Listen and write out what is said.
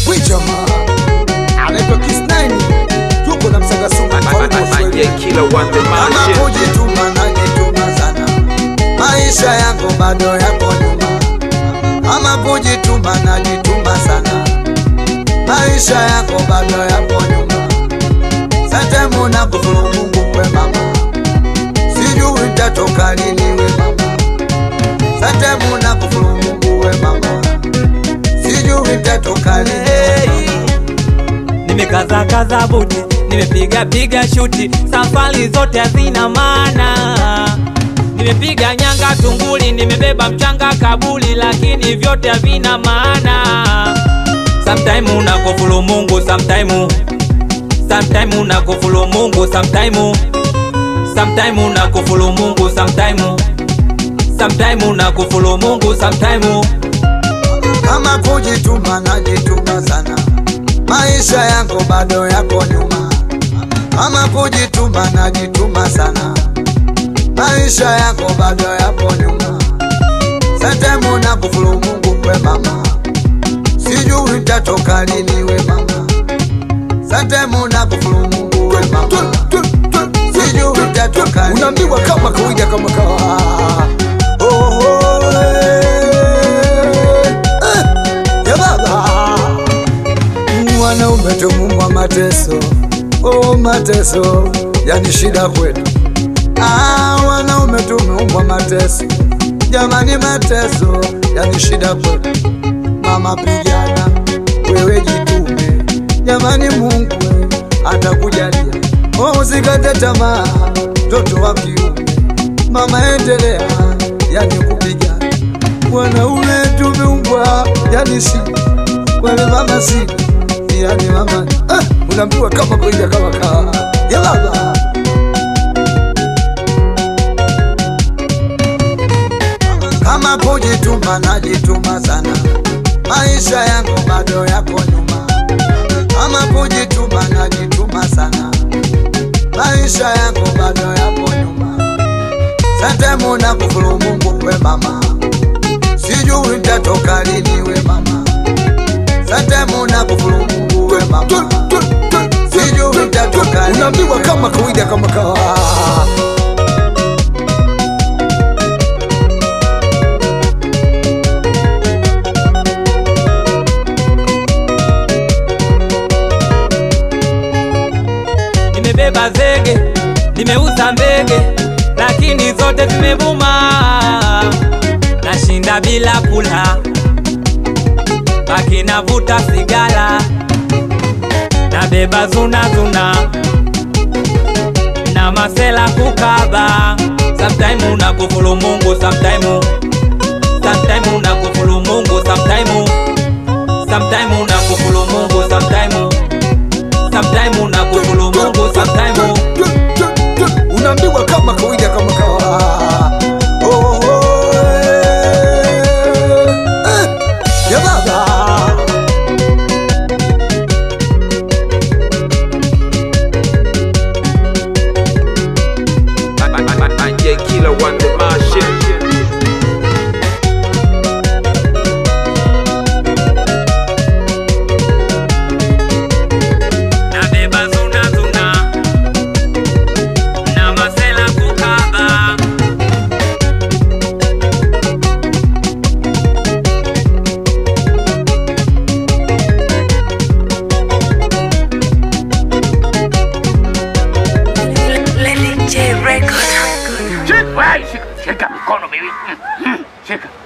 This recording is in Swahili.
Wijama anaitwa Kiss9 yuko na Msaga Sugu kama kujituma najituma sana, maisha yangu bado yako nyuma. Kama kujituma najituma sana, maisha yako bado yako nyuma. Sante muna kufuru Mungu kwe mama, sijui itatoka lini we mama. Sante muna kufuru Mungu we mama, sijui itatoka lini. Nimekaza buti, nimepiga shuti, safari zote hazina maana. Nimepiga nyanga tunguli, nimebeba mchanga kabuli, lakini vyote havina maana. Sometime unakufuru Mungu, sometime unakufuru Mungu, sometime unakufuru Mungu, sometime unakufuru Mungu, sometime. Kama kujituma najituma sana, maisha yangu bado yako nyuma. Kama kujituma najituma sana, maisha yako bado yako nyuma. Sante muna kufuru Mungu kwe mama, sijui itatoka lini we mama. Sante muna kufuru Mungu we mama, sijui itatoka lini. Unaambiwa kama kawaida kama kawa. Ya baba mwanaume tumumwa mateso, mateso yani shida kwetu. Wanaume tumeumbwa mateso, jamani mateso yani shida kwetu. Mama pigana, wewe jitume, jamani Mungu atakujalia. Usikate tamaa, mtoto wa kiume, mama endelea yani kupigana. Wanaume tumeumbwa yani shida, wale mama shida yani mama. Unaambiwa kama kuja kama kawa. Ya baba kama kujituma najituma sana, maisha yangu bado yako nyuma. Kama kujituma najituma sana, maisha yangu bado yako nyuma. Sante muna kufuru Mungu kwe mama, sijui itatoka lini we mama. Sante muna kufuru Mungu we mama, sijui itatoka lini. Unaambiwa kama kawaida kama kawa. Nimebeba zege, nimeuza mbege, lakini zote zimevuma. Nashinda bila kula, baki navuta sigara. Nabeba zuna na masela kukaba. Sometime unakufuru Mungu, sometime unakufuru Mungu, sometime unakufuru Mungu, sometime unakufuru Mungu, sometime. Unaambiwa kama kawaida kama kawa. Ya baba Killer one the machine. Shika mikono baby. Shika.